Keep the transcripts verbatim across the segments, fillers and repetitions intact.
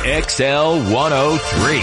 X L one oh three.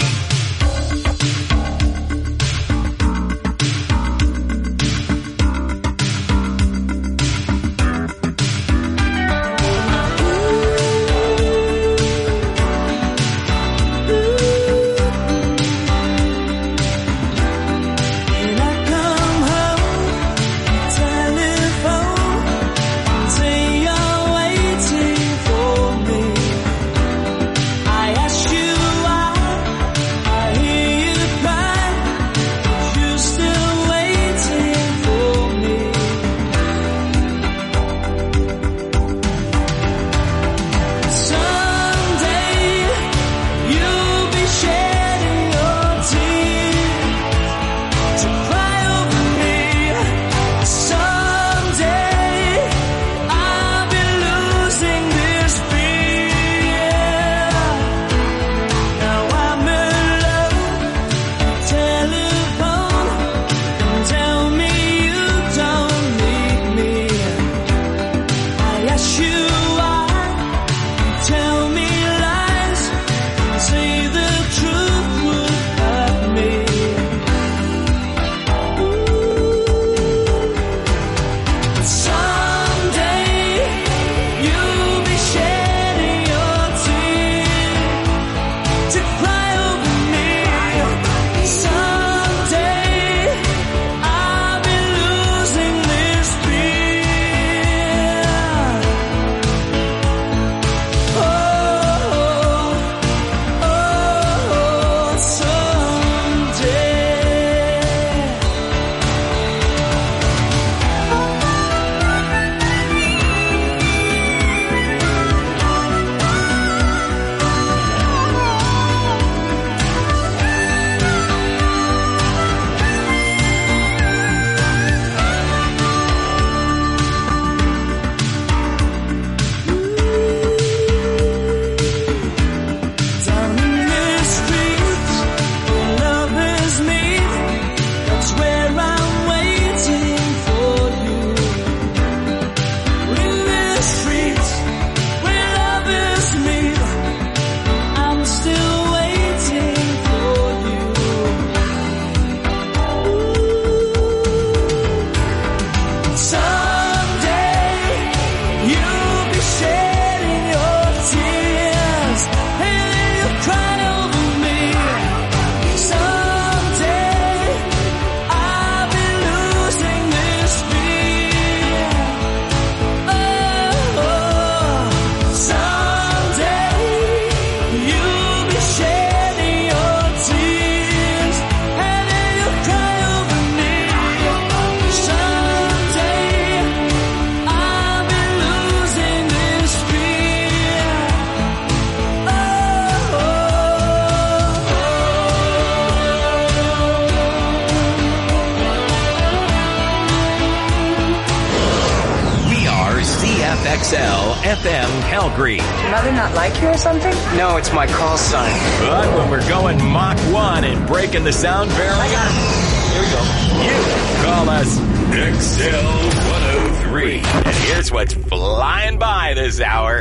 X L F M Calgary. Your mother not like you or something? No, it's my call sign. But when we're going Mach one and breaking the sound barrier, I got it. Here we go. You call us X L one oh three. And here's what's flying by this hour.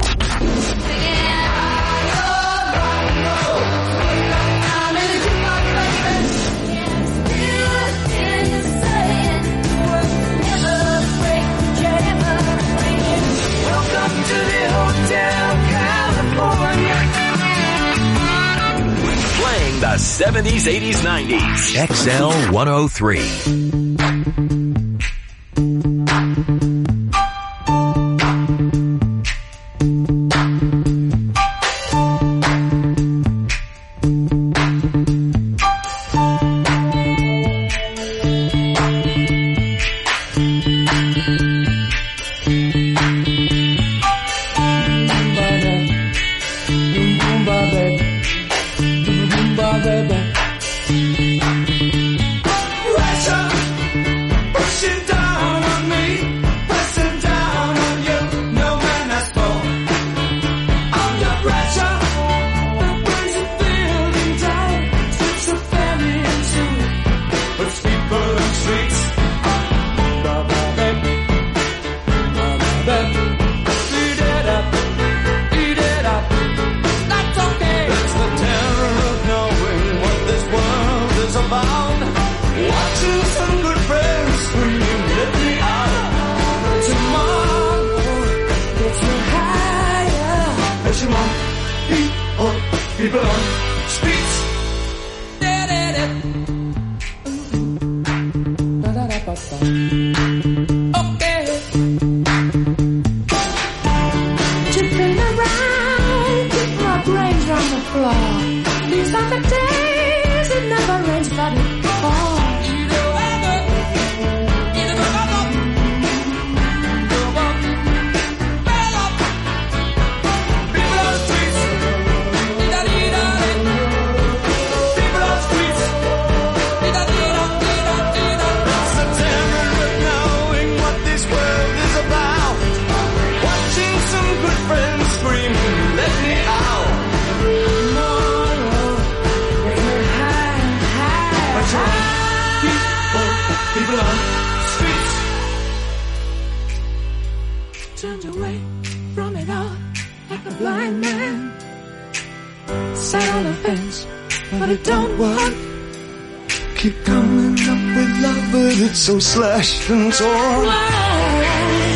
Playing the seventies, eighties, nineties. X L one oh three. Not talking People, people on streets. Okay. Jumping around, keep my brains on the floor. These are the days it never rains, but it falls. Turned away from it all like a blind man. Sat on the fence, but it don't work. Keep coming up with love, but it's so slashed and torn. Why?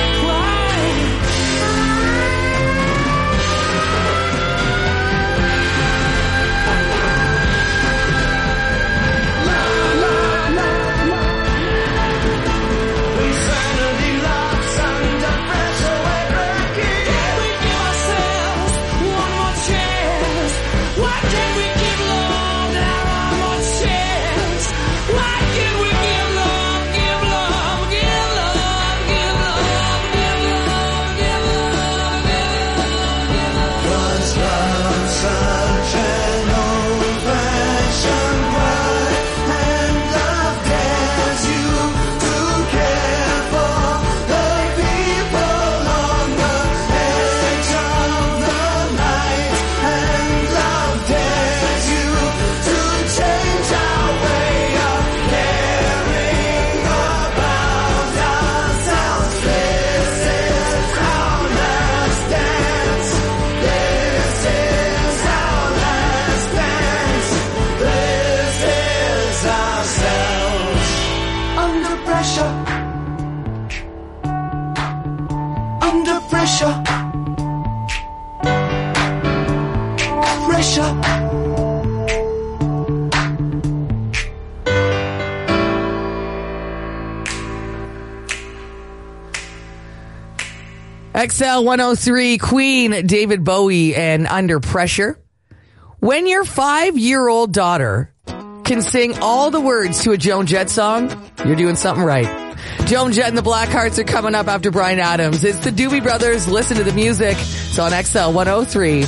X L one oh three, Queen, David Bowie, and Under Pressure. When your five-year-old daughter can sing all the words to a Joan Jett song, you're doing something right. Joan Jett and the Blackhearts are coming up after Bryan Adams. It's the Doobie Brothers. Listen to the music. It's on X L one oh three.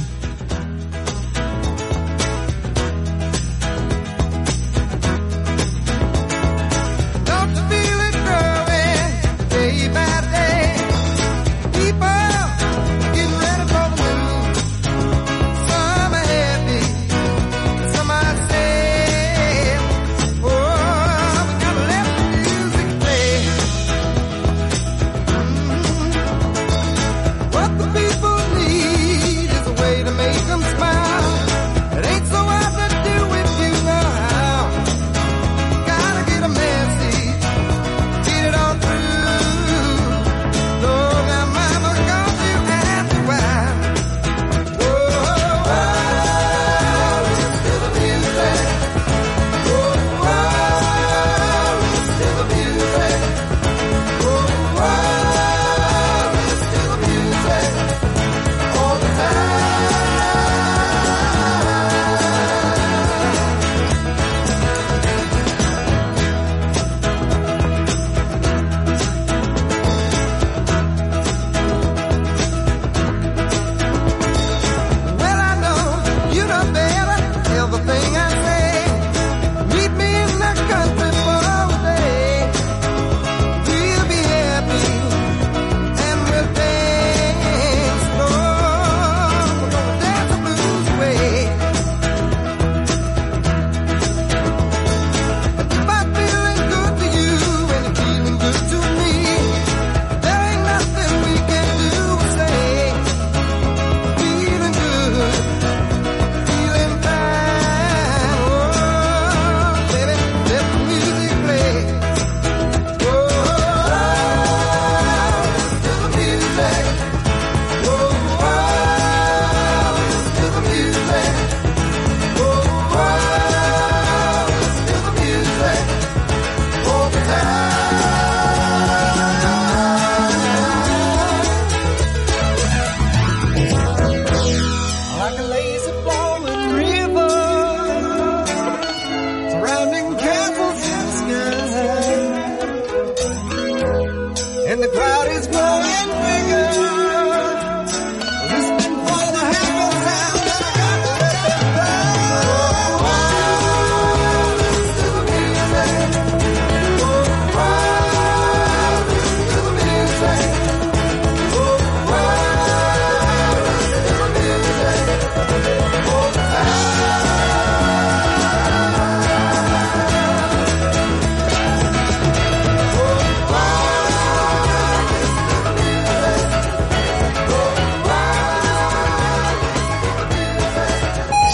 What the people need is a way to make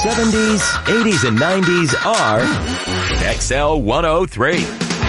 seventies, eighties, and nineties are X L one oh three.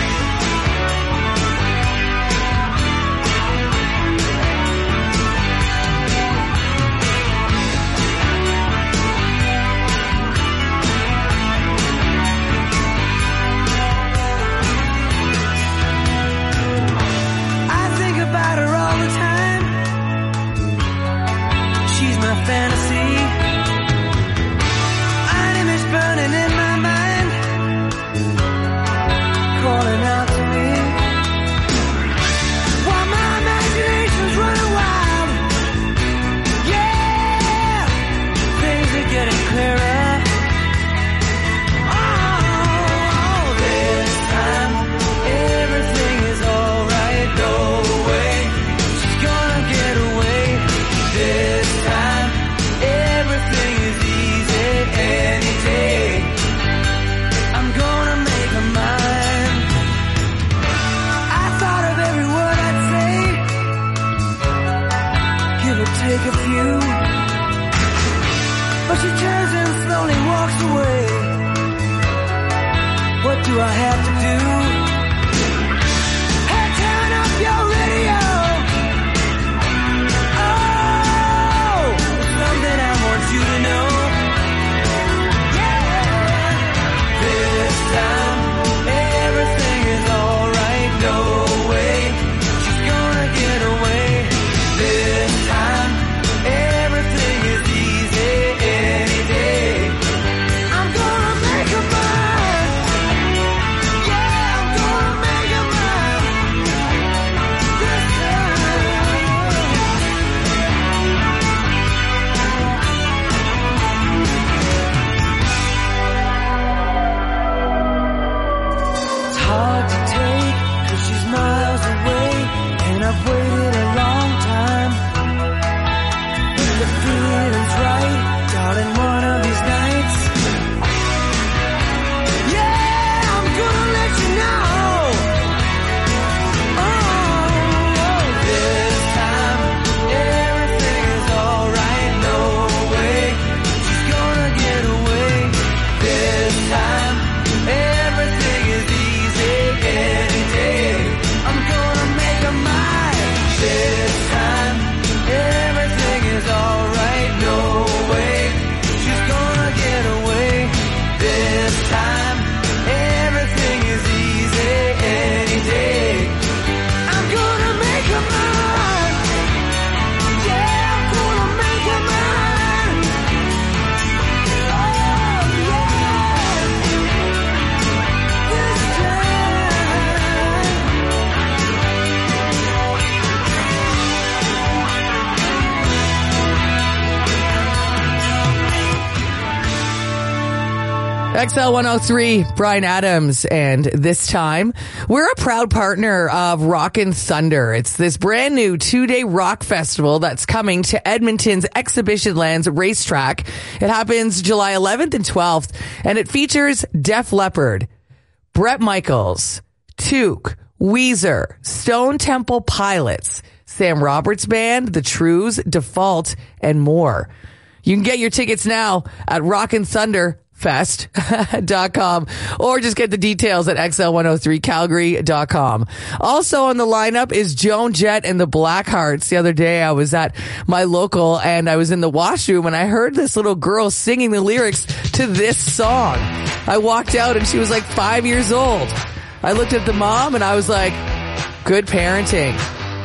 X L one oh three, Brian Adams, and this time we're a proud partner of Rockin' Thunder. It's this brand new two-day rock festival that's coming to Edmonton's Exhibition Lands racetrack. It happens July eleventh and twelfth, and it features Def Leppard, Bret Michaels, Toque, Weezer, Stone Temple Pilots, Sam Roberts Band, The Trues, Default, and more. You can get your tickets now at Rockin' Thunder fest dot com or just get the details at X L one oh three Calgary dot com. Also on the lineup is Joan Jett and the Blackhearts. The other day I was at my local and I was in the washroom and I heard this little girl singing the lyrics to this song. I walked out and she was like five years old. I looked at the mom and I was like, good parenting.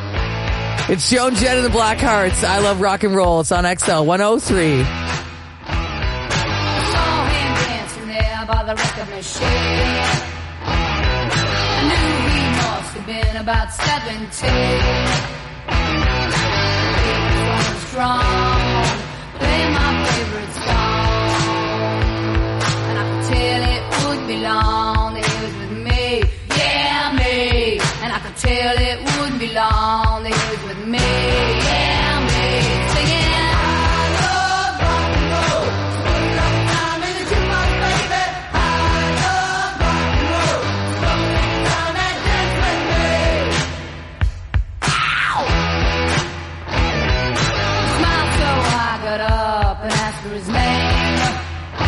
It's Joan Jett and the Blackhearts. I love rock and roll. It's on X L one oh three. By the record machine, I knew he must have been about seventeen. He was strong, playing my favorite song, and I could tell it would be long that he was with me, yeah me. And I could tell it would be long that he was with me, yeah me. Singing. His name,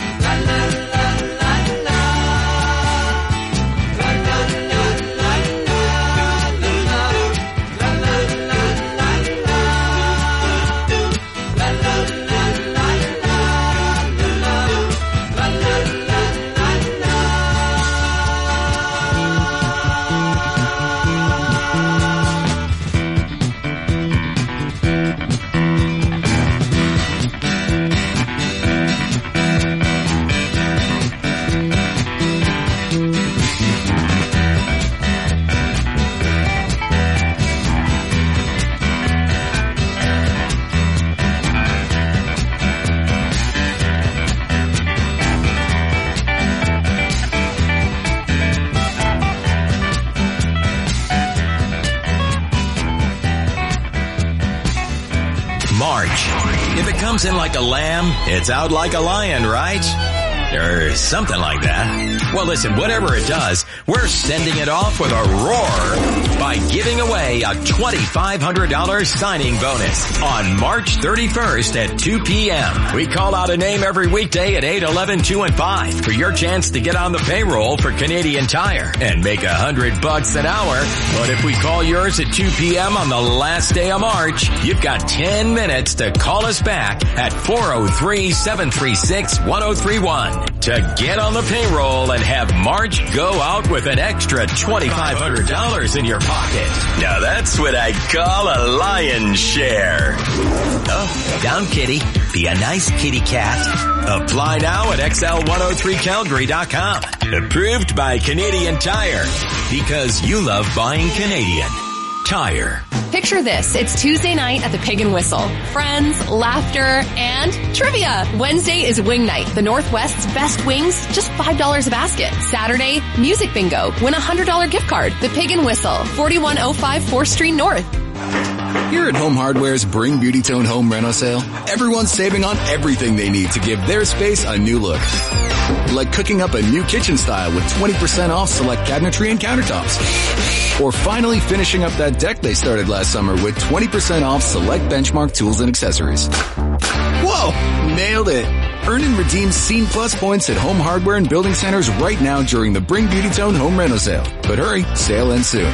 comes in like a lamb, it's out like a lion, right? Or something like that. Well, listen, whatever it does, we're sending it off with a roar by giving away a twenty-five hundred dollars signing bonus on March thirty-first at two p.m. We call out a name every weekday at eight, eleven, two, and five for your chance to get on the payroll for Canadian Tire and make a hundred bucks an hour. But if we call yours at two p.m. on the last day of March, you've got ten minutes to call us back at four oh three, seven three six, one oh three one. To get on the payroll and have March go out with an extra twenty-five hundred dollars in your pocket. Now that's what I call a lion's share. Oh, down kitty. Be a nice kitty cat. Apply now at X L one oh three Calgary dot com. Approved by Canadian Tire. Because you love buying Canadian Tire. Picture this. It's Tuesday night at the Pig and Whistle. Friends, laughter, and trivia. Wednesday is wing night. The Northwest's best wings, just five dollars a basket. Saturday, music bingo. Win a one hundred dollars gift card. The Pig and Whistle, forty-one oh five fourth Street North. Here at Home Hardware's Bring Beauty Tone Home Reno sale, everyone's saving on everything they need to give their space a new look. Like cooking up a new kitchen style with twenty percent off select cabinetry and countertops. Or finally finishing up that deck they started last summer with twenty percent off select Benchmark tools and accessories. Whoa! Nailed it! Earn and redeem Scene Plus points at Home Hardware and Building Centers right now during the Bring Beauty Tone Home Reno sale. But hurry, sale ends soon.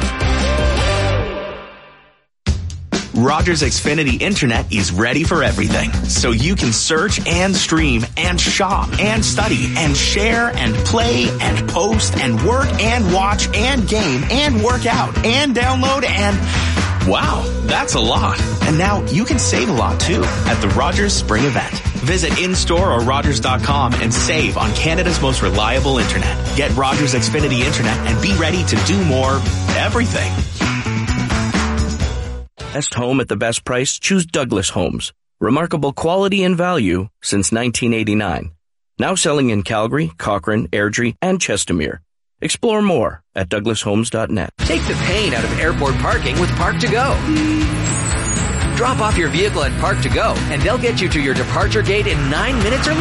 Rogers Xfinity Internet is ready for everything, so you can search and stream and shop and study and share and play and post and work and watch and game and work out and download and... Wow, that's a lot. And now you can save a lot too at the Rogers Spring Event. Visit in-store or Rogers dot com and save on Canada's most reliable internet. Get Rogers Xfinity Internet and be ready to do more everything. Best home at the best price? Choose Douglas Homes. Remarkable quality and value since nineteen eighty-nine. Now selling in Calgary, Cochrane, Airdrie, and Chestermere. Explore more at douglas homes dot net. Take the pain out of airport parking with Park to Go. Drop off your vehicle at Park to Go, and they'll get you to your departure gate in nine minutes or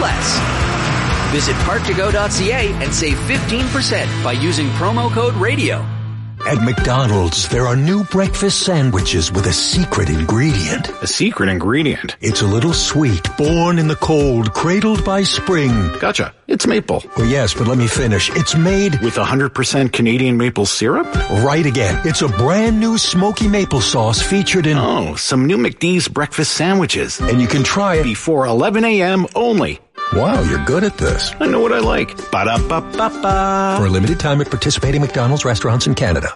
less. Visit park to go dot c a and save fifteen percent by using promo code RADIO. At McDonald's, there are new breakfast sandwiches with a secret ingredient. A secret ingredient? It's a little sweet, born in the cold, cradled by spring. Gotcha. It's maple. Well, yes, but let me finish. It's made with one hundred percent Canadian maple syrup? Right again. It's a brand new smoky maple sauce featured in... Oh, some new McD's breakfast sandwiches. And you can try it before eleven a.m. only. Wow, you're good at this. I know what I like. Ba-da-ba-ba-ba. For a limited time at participating McDonald's restaurants in Canada.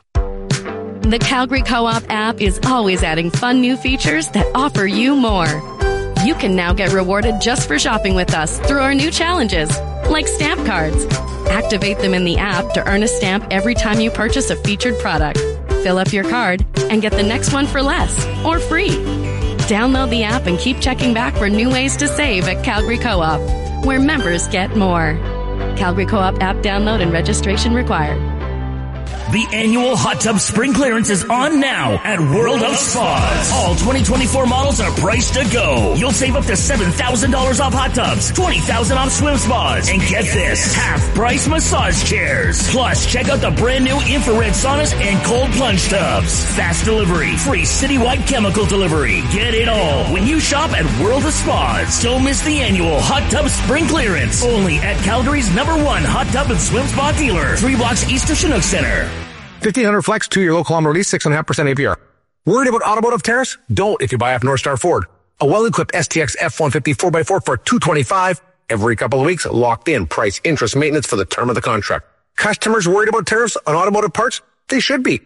The Calgary Co-op app is always adding fun new features that offer you more. You can now get rewarded just for shopping with us through our new challenges, like stamp cards. Activate them in the app to earn a stamp every time you purchase a featured product. Fill up your card and get the next one for less or free. Download the app and keep checking back for new ways to save at Calgary Co-op, where members get more. Calgary Co-op app download and registration required. The annual Hot Tub Spring Clearance is on now at World of Spas. All twenty twenty-four models are priced to go. You'll save up to seven thousand dollars off hot tubs, twenty thousand dollars off swim spas, and get this, half-price massage chairs. Plus, check out the brand new infrared saunas and cold plunge tubs. Fast delivery, free citywide chemical delivery. Get it all when you shop at World of Spas. Don't miss the annual Hot Tub Spring Clearance. Only at Calgary's number one hot tub and swim spa dealer, three blocks east of Chinook Center. fifteen hundred flex, two-year low kilometer lease, six point five percent A P R. Worried about automotive tariffs? Don't if you buy off North Star Ford. A well-equipped S T X F one fifty four by four for two hundred twenty-five dollars every couple of weeks. Locked in price, interest, maintenance for the term of the contract. Customers worried about tariffs on automotive parts? They should be.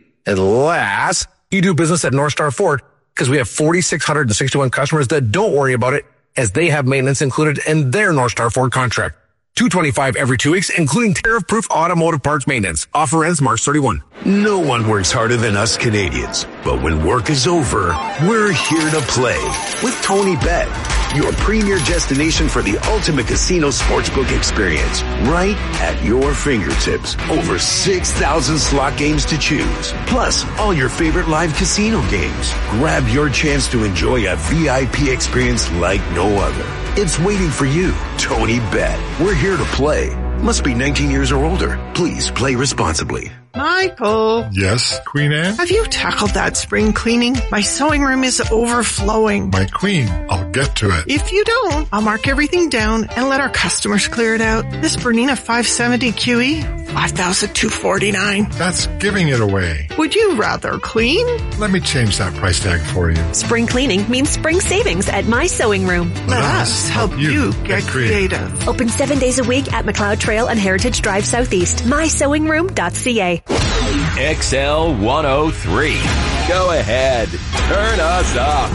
Unless you do business at North Star Ford, because we have four thousand six hundred sixty-one customers that don't worry about it, as they have maintenance included in their North Star Ford contract. two hundred twenty-five dollars every two weeks, including tariff-proof automotive parts maintenance. Offer ends March thirty-first. No one works harder than us Canadians. But when work is over, we're here to play with Tony Bet. your premier destination for the ultimate casino sportsbook experience, right at your fingertips. Over six thousand slot games to choose, plus all your favorite live casino games. Grab your chance to enjoy a V I P experience like no other. It's waiting for you. Tony Bet. We're here to play. Must be nineteen years or older. Please play responsibly. Michael. Yes, Queen Anne? Have you tackled that spring cleaning? My sewing room is overflowing. My queen, I'll get to it. If you don't, I'll mark everything down and let our customers clear it out. This Bernina five seventy Q E, five thousand two hundred forty-nine dollars. That's giving it away. Would you rather clean? Let me change that price tag for you. Spring cleaning means spring savings at My Sewing Room. Let, let us help, help you, you get, get creative. creative. Open seven days a week at McLeod Trail and Heritage Drive Southeast. my sewing room dot c a. X L one oh three. Go ahead. Turn us up.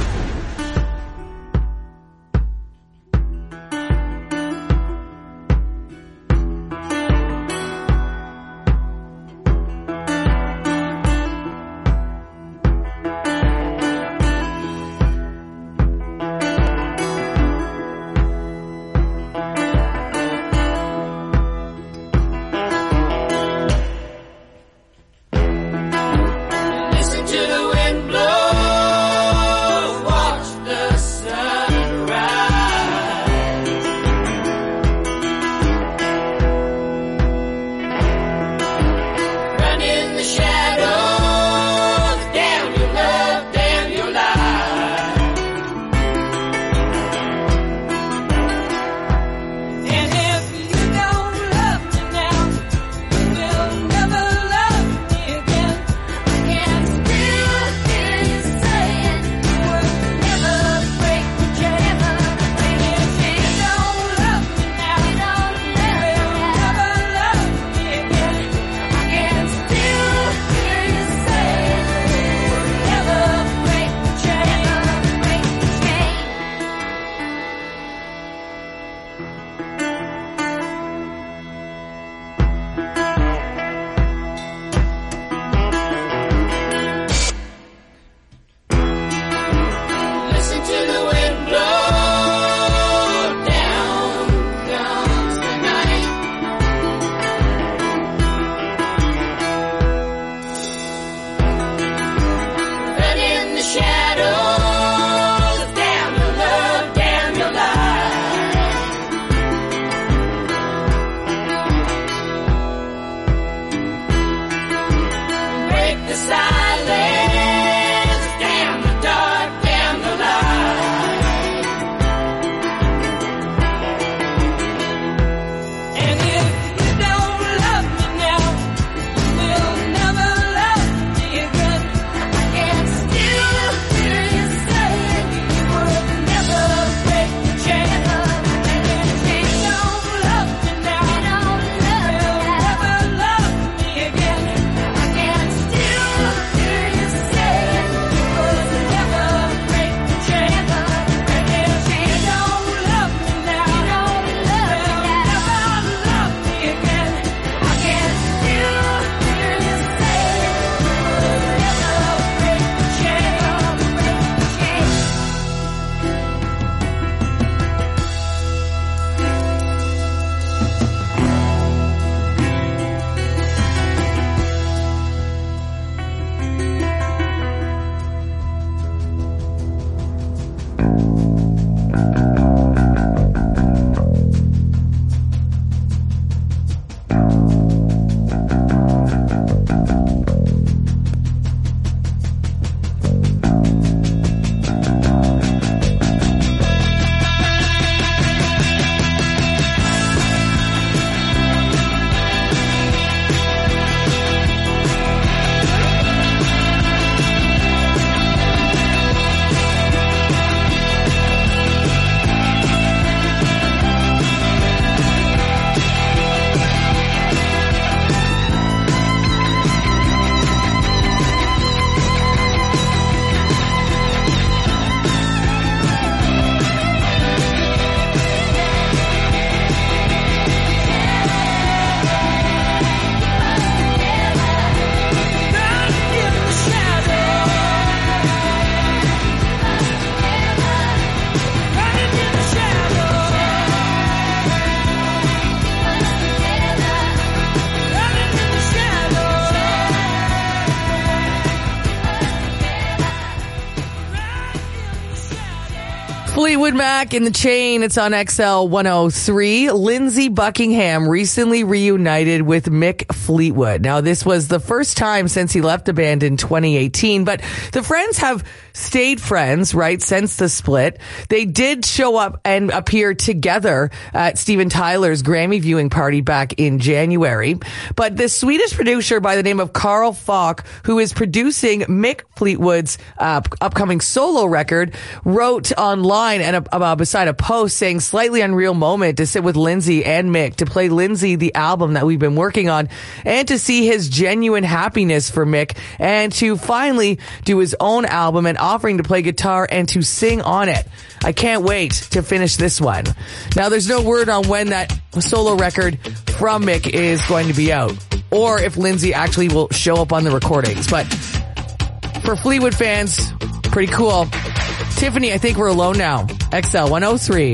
Listen to the wind blow. Fleetwood Mac in the Chain. It's on X L one oh three. Lindsey Buckingham recently reunited with Mick Fleetwood. Now, this was the first time since he left the band in twenty eighteen, but the friends have stayed friends, right, since the split. They did show up and appear together at Steven Tyler's Grammy viewing party back in January. But the Swedish producer by the name of Carl Falk, who is producing Mick Fleetwood's uh, upcoming solo record, wrote online and uh, beside a post saying, slightly unreal moment to sit with Lindsey and Mick, to play Lindsey the album that we've been working on, and to see his genuine happiness for Mick, and to finally do his own album and offering to play guitar and to sing on it. I can't wait to finish this one. Now, there's no word on when that solo record from Mick is going to be out, or if Lindsey actually will show up on the recordings. But for Fleetwood fans, pretty cool. Tiffany, I think we're alone now. X L one oh three.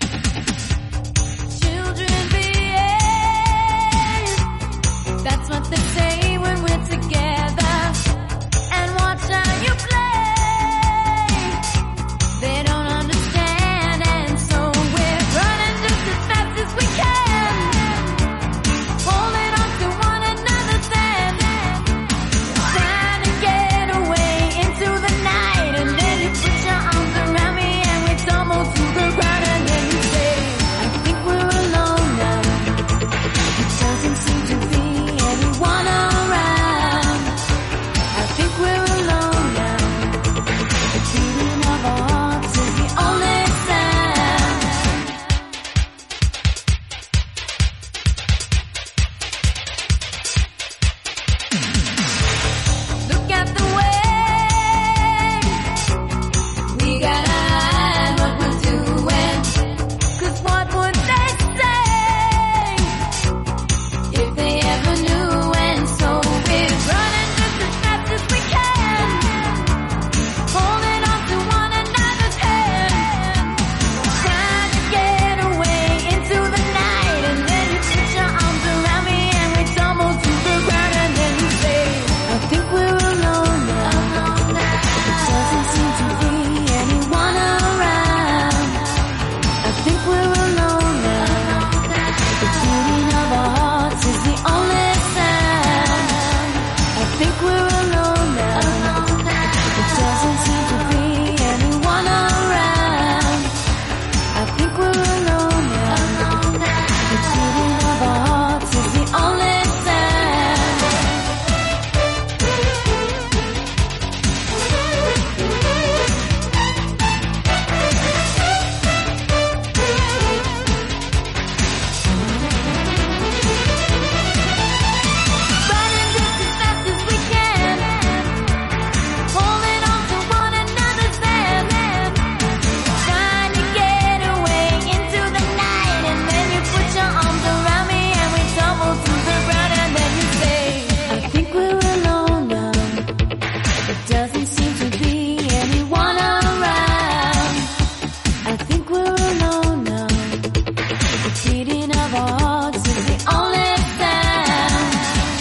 That's what they say when we're together. And watch how you play. They don't understand, and so we're running just as fast as we can, holding on to one another's hand, trying to get away into the night. And then you put your arms around me and we tumble to the ground, and then you say, I think we're alone now. It doesn't seem to be anyone around. I think we're alone now. The beating of our hearts is the only sound. Look at the way we gotta hide what we're doing. 'Cause what would they say if they ever knew? And so we're running just as fast as we can, holding on to one another's hand, trying to get away into the night. And then you put your arms around me and we tumble to the ground, and then you say, I think we're alone now. It doesn't seem to be anyone around. I think we're alone now. The beating of our hearts is the only sound. I think we're alone now. It doesn't seem to be anyone around. I think we're alone now. The beating of our hearts is the only sound. Running just as fast as we can, holding on to one another's hand, trying to get away into the night. And then you put your arms around me and we tumble to the ground, and then you say, I think we're alone now. It doesn't seem to be anyone around. I think we're alone now. The beating of our hearts is the only sound.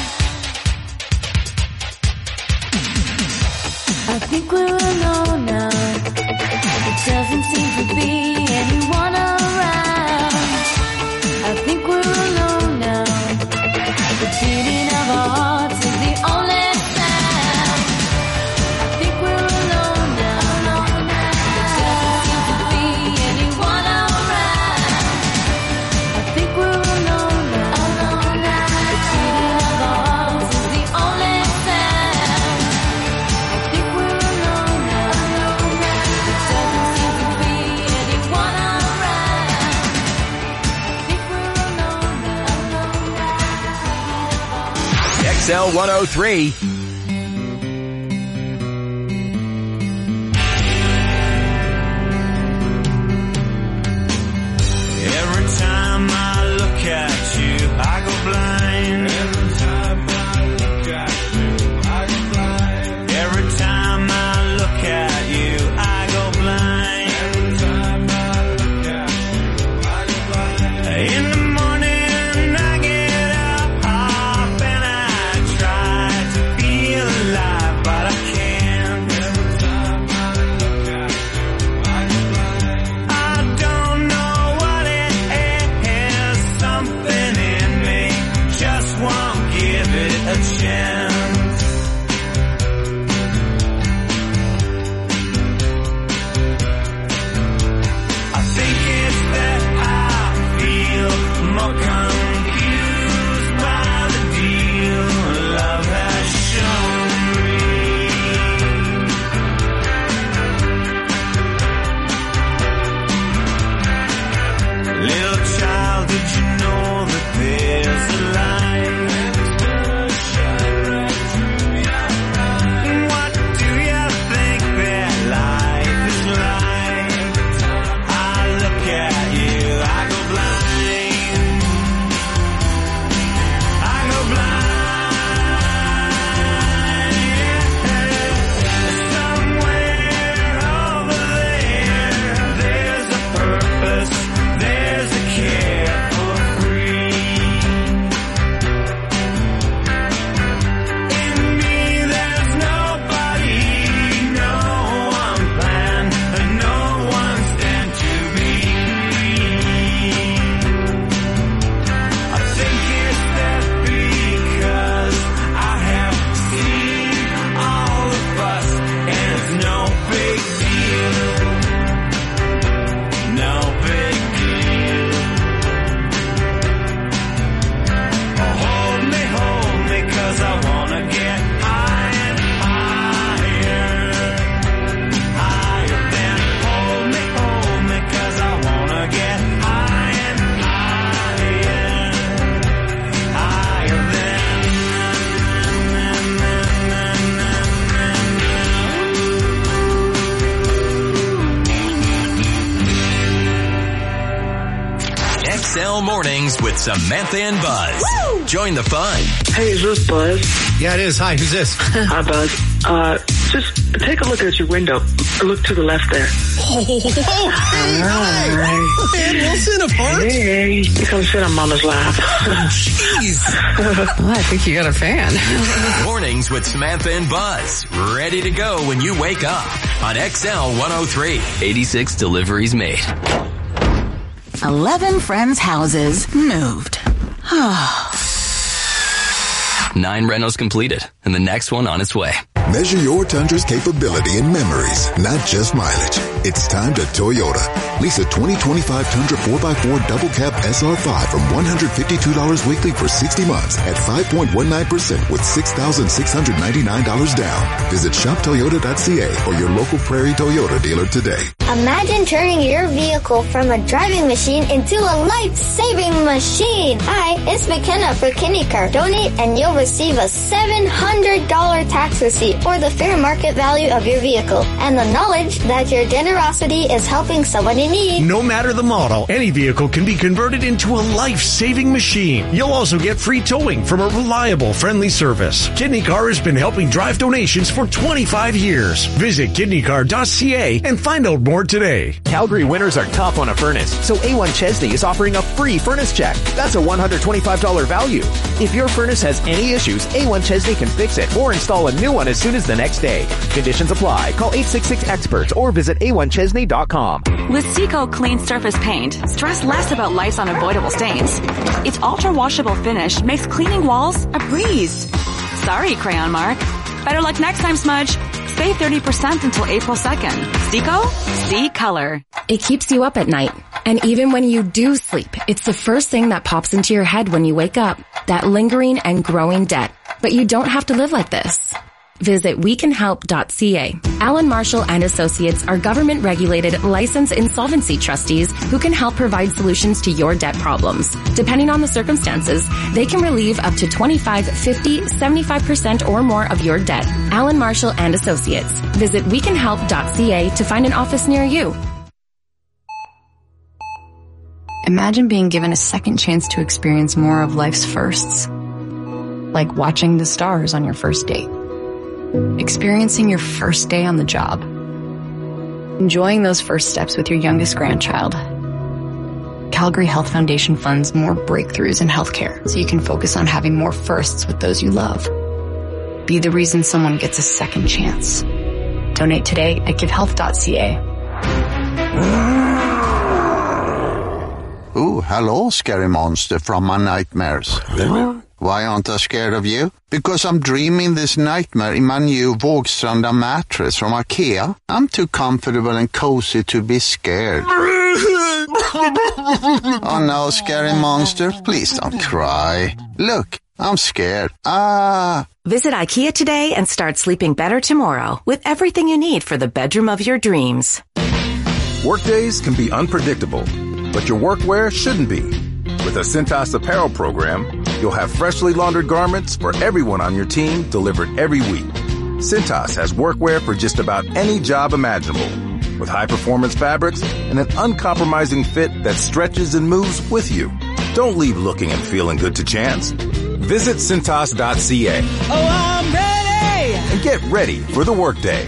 I think we're alone now. It doesn't seem to be anyone around. I think we're alone now. The beating of our hearts is the only sound. I think we're alone now. It doesn't seem to be anyone around. I think we're alone now. The beating of our hearts is the only sound. I think we're alone now. It doesn't seem to be anyone around. I think we're alone now. X L one oh three. Every time I look at you, I go blind. Every time I look at you, I go blind. Every time I look at you, I go blind. Every time I look at you, I go blind. In the morning I get up, hop, and I try to feel X L Mornings with Samantha and Buzz. Woo! Join the fun. Hey, is this Buzz? Yeah, it is. Hi, who's this? Hi, Buzz. Uh, just take a look at your window. Look to the left there. Oh, hey, hi. Man, Wilson of Heart. Hey, you come sit on Mama's lap. Jeez. Well, I think you got a fan. Mornings with Samantha and Buzz. Ready to go when you wake up on X L one oh three. eighty-six deliveries made. Eleven friends' houses moved. Nine rentals completed, and the next one on its way. Measure your Tundra's capability and memories, not just mileage. It's time to Toyota. Lease a twenty twenty-five Tundra four by four double cab S R five from one hundred fifty-two dollars weekly for sixty months at five point one nine percent with six thousand six hundred ninety-nine dollars down. Visit shop toyota dot c a or your local Prairie Toyota dealer today. Imagine turning your vehicle from a driving machine into a life-saving machine. Hi, it's McKenna for KidneyCar. Donate and you'll receive a seven hundred dollars tax receipt or the fair market value of your vehicle and the knowledge that your generosity is helping someone in need. No matter the model, any vehicle can be converted into a life-saving machine. You'll also get free towing from a reliable, friendly service. KidneyCar has been helping drive donations for twenty-five years. Visit kidney car dot c a and find out more today. Calgary winters are tough on a furnace, so A one Chesney is offering a free furnace check. That's a one hundred twenty-five dollars value. If your furnace has any issues, A one Chesney can fix it or install a new one as soon as the next day. Conditions apply. Call eight six six experts or visit a one chesney dot com. With Seco Clean Surface Paint, stress less about life's unavoidable stains. Its ultra-washable finish makes cleaning walls a breeze. Sorry, Crayon Mark. Better luck next time, Smudge. Save thirty percent until April second. Seco? See color. It keeps you up at night. And even when you do sleep, it's the first thing that pops into your head when you wake up. That lingering and growing debt. But you don't have to live like this. Visit we can help dot c a. Allen Marshall and Associates are government-regulated, licensed insolvency trustees who can help provide solutions to your debt problems. Depending on the circumstances, they can relieve up to twenty-five, fifty, seventy-five percent or more of your debt. Allen Marshall and Associates. Visit we can help dot c a to find an office near you. Imagine being given a second chance to experience more of life's firsts. Like watching the stars on your first date. Experiencing your first day on the job. Enjoying those first steps with your youngest grandchild. Calgary Health Foundation funds more breakthroughs in healthcare so you can focus on having more firsts with those you love. Be the reason someone gets a second chance. Donate today at give health dot c a. Oh, hello, scary monster from my nightmares. Why aren't I scared of you? Because I'm dreaming this nightmare in my new Vågstranda mattress from IKEA. I'm too comfortable and cozy to be scared. Oh no, scary monster, please don't cry. Look, I'm scared. Ah. Visit IKEA today and start sleeping better tomorrow with everything you need for the bedroom of your dreams. Workdays can be unpredictable, but your workwear shouldn't be. With a Cintas apparel program, you'll have freshly laundered garments for everyone on your team delivered every week. Cintas has workwear for just about any job imaginable, with high-performance fabrics and an uncompromising fit that stretches and moves with you. Don't leave looking and feeling good to chance. Visit Cintas dot c a. Oh, I'm ready! And get ready for the workday.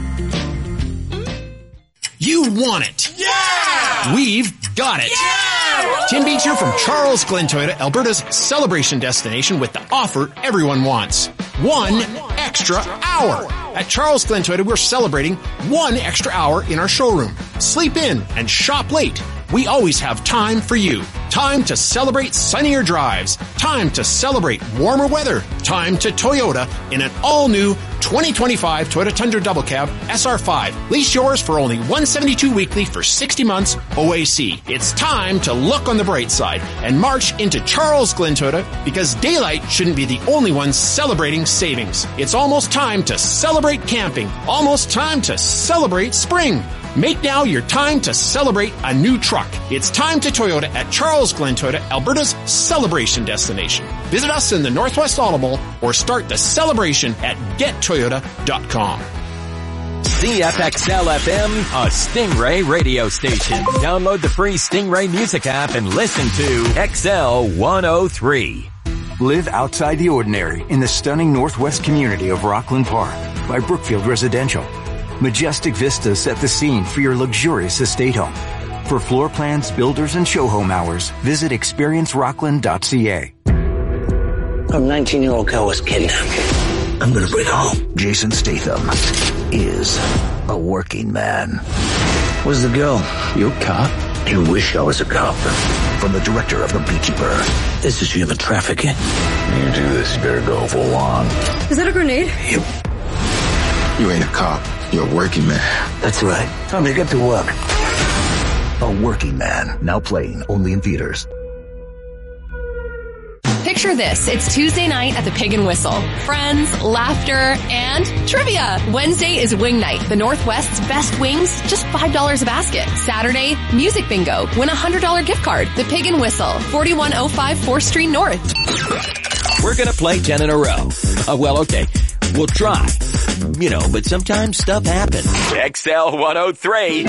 You want it. Yeah! We've got it. Yeah! Tim Beach here from Charles Glen Toyota, Alberta's celebration destination with the offer everyone wants. One extra hour. At Charles Glen Toyota, we're celebrating one extra hour in our showroom. Sleep in and shop late. We always have time for you. Time to celebrate sunnier drives. Time to celebrate warmer weather. Time to Toyota in an all-new twenty twenty-five Toyota Tundra Double Cab S R five. Lease yours for only one hundred seventy-two dollars weekly for sixty months O A C. It's time to look on the bright side and march into Charles Glen Toyota because daylight shouldn't be the only one celebrating savings. It's almost time to celebrate camping. Almost time to celebrate spring. Make now your time to celebrate a new truck. It's time to Toyota at Charles Glen Toyota, Alberta's celebration destination. Visit us in the Northwest Auto Mall or start the celebration at get toyota dot com. Z F X L F M, a Stingray radio station. Download the free Stingray music app and listen to X L one oh three. Live outside the ordinary in the stunning northwest community of Rockland Park by Brookfield Residential. Majestic vistas set the scene for your luxurious estate home. For floor plans, builders, and show home hours, visit experience rockland dot c a. A nineteen-year-old girl was kidnapped. I'm gonna bring her home. Jason Statham is a working man. Where's the girl? You a cop? You wish I was a cop. From the director of The Beekeeper. This is human trafficking. You do this, you better go full on. Is that a grenade? You. You ain't a cop. You're a working man. That's right. Time to get to work. A Working Man. Now playing only in theaters. Picture this. It's Tuesday night at the Pig and Whistle. Friends, laughter, and trivia. Wednesday is Wing Night. The Northwest's best wings, just five dollars a basket. Saturday, Music Bingo. Win a one hundred dollars gift card. The Pig and Whistle, forty-one oh five fourth Street North. We're gonna play ten in a row. Uh, well, okay. We'll try. You know, but sometimes stuff happens. X L one oh three.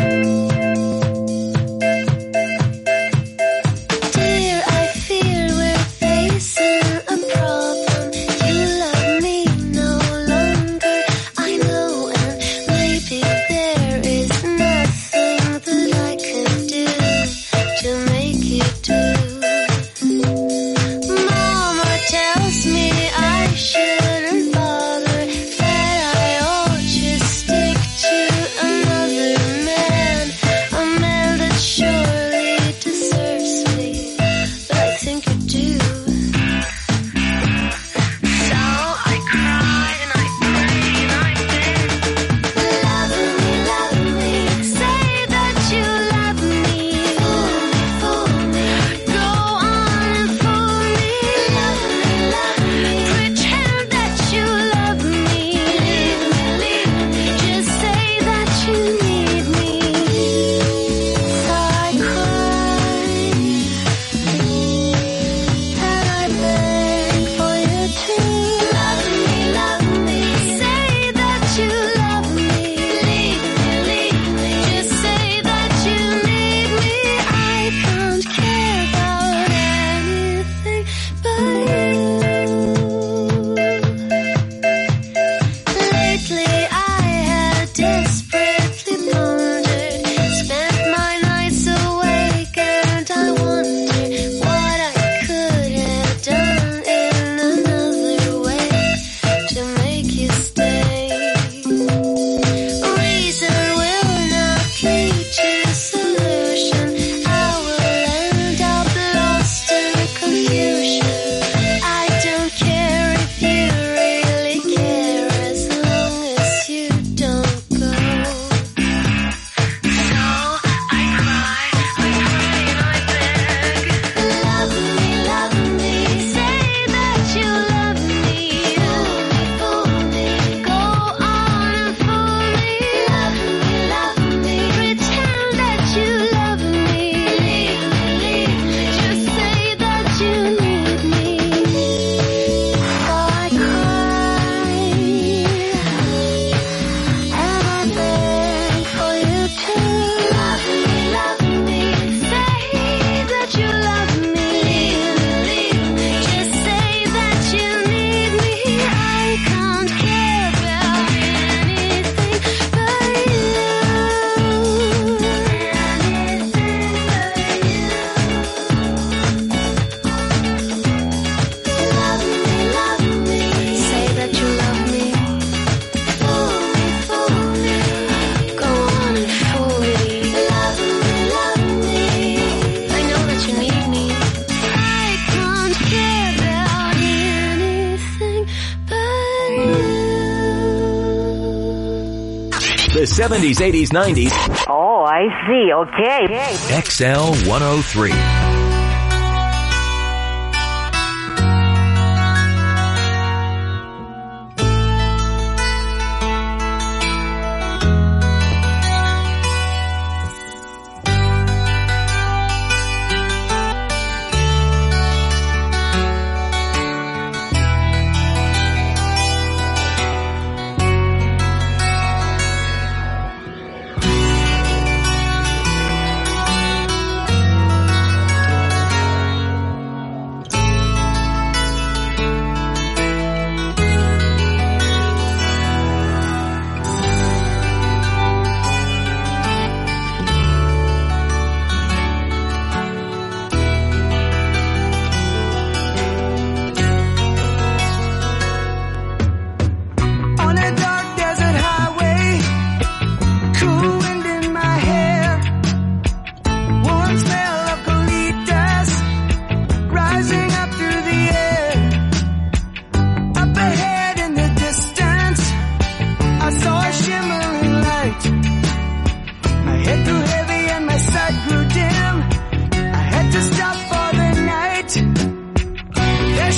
The seventies, eighties, nineties. Oh, I see. Okay. X L one oh three.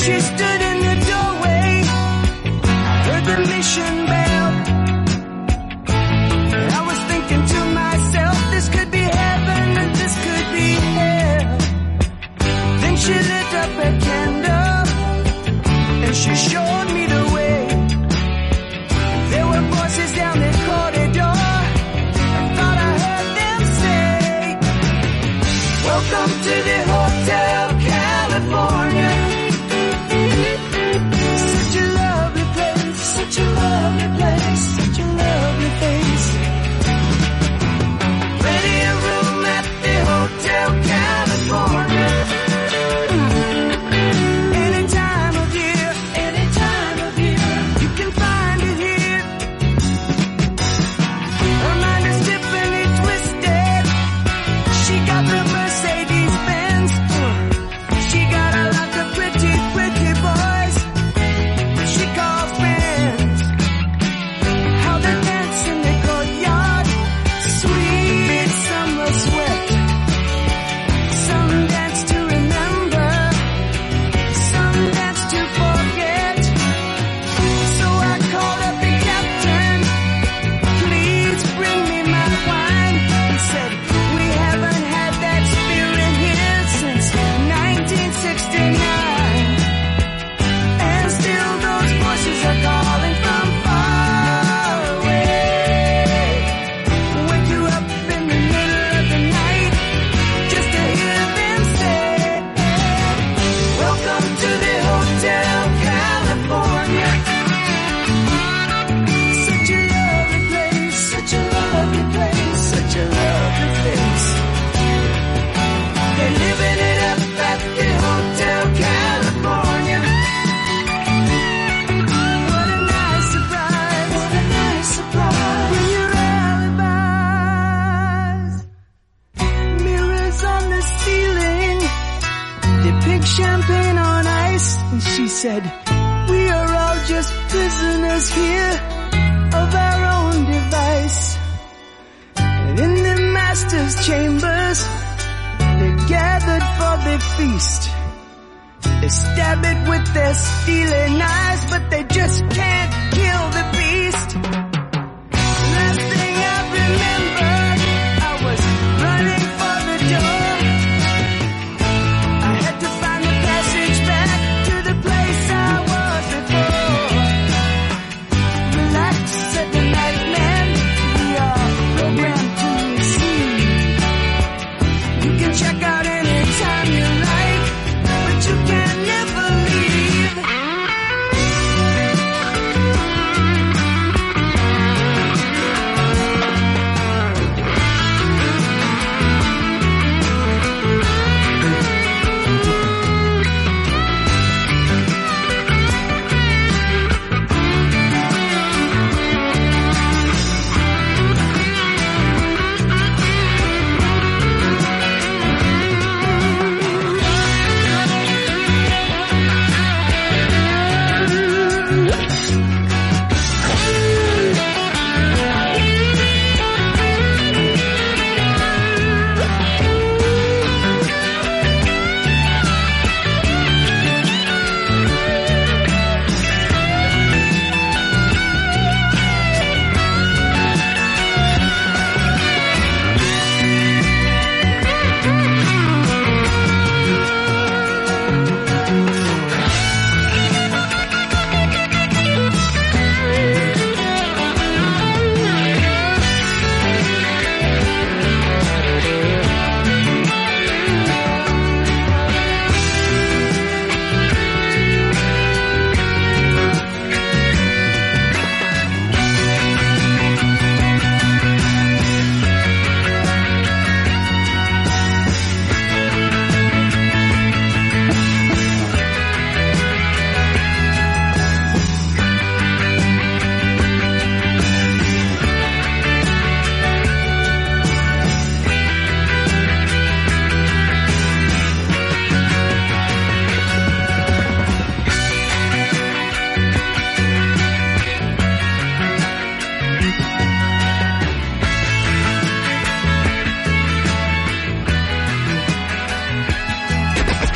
she stood in the doorway, heard the mission bell. I was thinking to myself, this could be heaven and this could be hell. Then she lit up a candle and she showed me the way. There were voices down the corridor. I thought I heard them say, welcome to the Hotel California. Such a lovely place, such a lovely place, such a lovely place. Plenty of room at the Hotel California. Any time of year, any time of year, you can find it here. Her mind is differently twisted. She got the Mercedes Benz. She got a lot of pretty, pretty boys she calls friends. How they dance in the courtyard, sweet summer sweat. Some dance to remember, some dance to forget. So I called up the captain, please bring me my wine. He said, we haven't had that spirit here since nineteen sixty-nine. And still those voices are calling from far away. Wake you up in the middle of the night just to hear them say, welcome to the Hotel California. Such a lovely place, such a lovely place, such a lovely place. They're living it up at the Hotel California. What a nice surprise, what a nice surprise. When your alibis, mirrors on the ceiling, depict champagne on ice. And she said, we are all just prisoners here of our own device. And in the master's chambers, they gathered for the feast. They stab it with their steely knives, but they just can't kill the beast. Last thing I remember, I was running for the door. I had to find the passage back to the place I was before. Relax, said the nightman, we are programmed to receive. You can check out anytime you like, but you can never leave.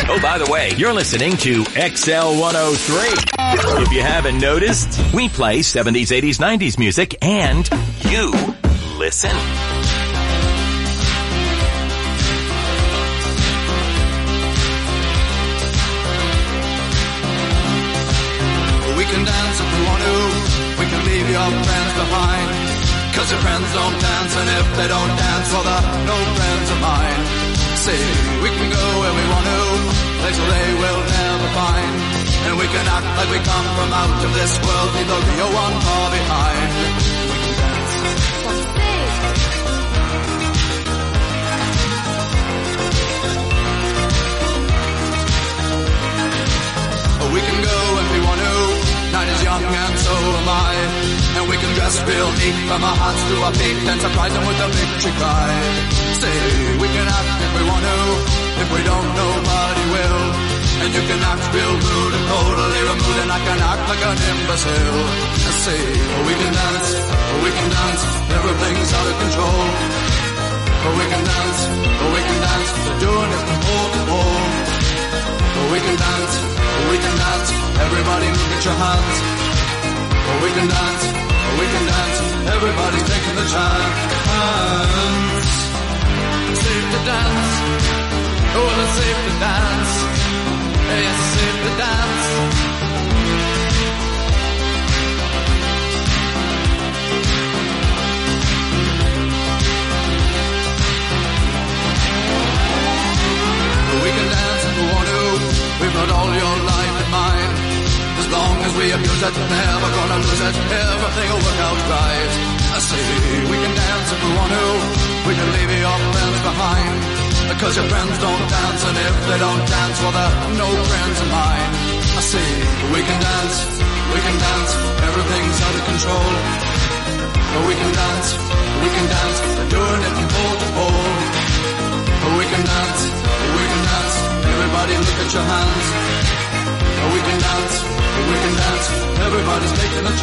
Oh, by the way, you're listening to X L one oh three. If you haven't noticed, we play seventies, eighties, nineties music, and you listen. We can dance if we want to. We can leave your friends behind. Cause your friends don't dance, and if they don't dance, well, they're no friends of mine. See, we can go where we want to, places they will never find. And we can act like we come from out of this world, leave the real one far behind. We can dance. We can go if we want to. Night is young and so am I. And we can dress real neat from our hearts to our feet and surprise them with a victory cry. Say, we can act if we want to. If we don't, nobody will. And you can act real rude and totally removed, and I can act like an imbecile. Let's see, we can dance, we can dance, everything's out of control. We can dance, we can dance, they're doing it from pole to pole. We can dance, we can dance, everybody look at your hands. We can dance, we can dance, everybody's taking the chance. It's safe to dance, oh, it's safe to dance. It's safe to dance. We can dance if we want to. We've got all your life in mind. As long as we abuse it, never gonna lose it. Everything will work out right. I say we can dance if we want to. We can leave your friends behind. Because your friends don't dance, and if they don't dance, well, they're no friends of mine. I say we can dance, we can dance. Everything's out of control. We can dance, we can dance. They're doing it from pole to pole. We can dance, we can dance. Everybody look at your hands. We can dance, we can dance. Everybody's taking a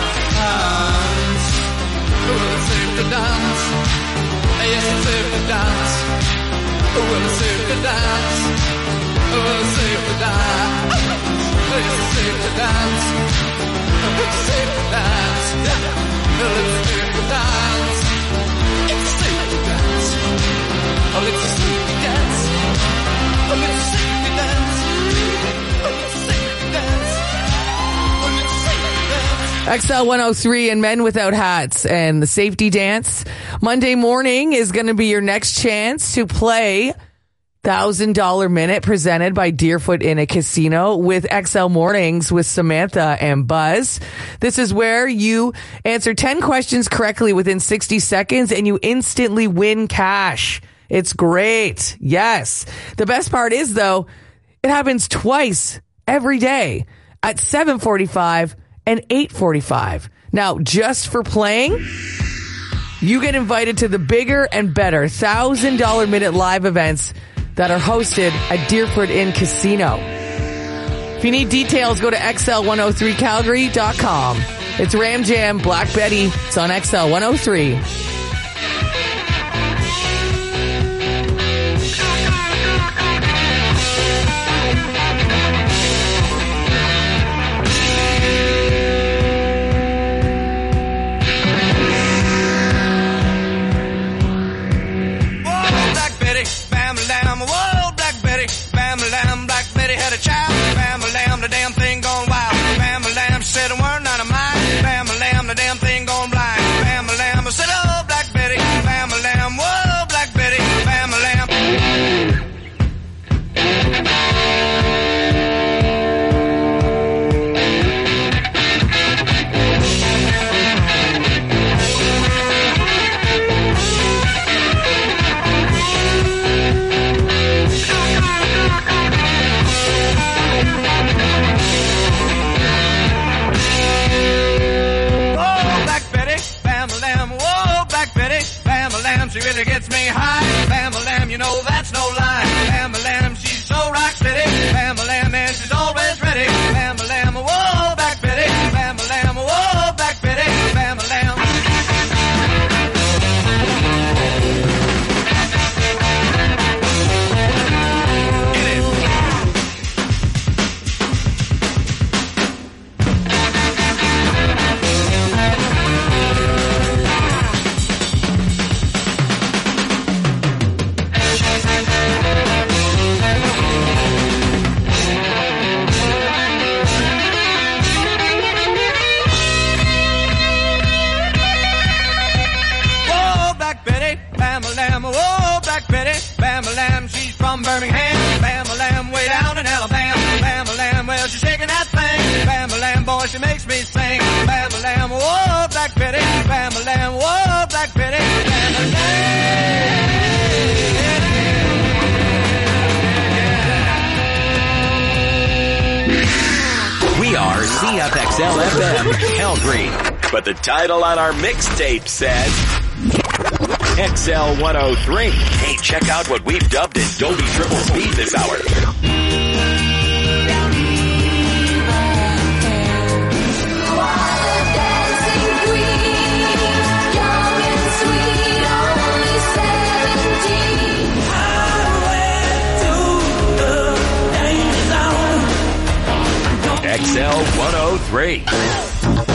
chance. Well, it's safe to dance. Yes, it's safe to dance. Well, it's safe to dance. Well, it's safe to dance. Yes, it's safe to dance. It's safe to dance. Well, it's safe to dance. It's safe to dance. Oh, it's safe to dance. Oh, it's safe to dance. Oh, it's safe to dance. Oh, it's safe to dance. X L one oh three and Men Without Hats and the Safety Dance. Monday morning is going to be your next chance to play one thousand dollars Minute presented by Deerfoot in a Casino with X L Mornings with Samantha and Buzz. This is where you answer ten questions correctly within sixty seconds and you instantly win cash. It's great. Yes. The best part is, though, it happens twice every day at seven forty-five and eight forty-five. Now, just for playing, you get invited to the bigger and better one thousand dollars Minute live events that are hosted at Deerfoot Inn Casino. If you need details, go to X L one oh three Calgary dot com. It's Ram Jam, Black Betty. It's on X L one oh three. The damn thing gone wild. Bam-a-lam, she said a word, not a mine. Bam-a-lam, the damn thing gone blind. Bam-a-lam, I said, oh, Black Betty. Bam-a-lam, whoa, Black Betty. Bam-a-lam. She really gets me high. Bam-a-lam, you know that's no lie. Bam-a-lam, she's so rock steady. Bam-a-lam, and she's always ready. Bam-a-lam, whoa, Black Betty. Bam-a-lam, whoa, Black Betty. Bam-a-lam. Get it. Betty, Bam-a-lam, whoa, Black Betty, Bam-a-lam. We are C F X L F M Calgary, but the title on our mixtape says X L one oh three. Hey, check out what we've dubbed in Dolby Triple Speed this hour. X L one oh three.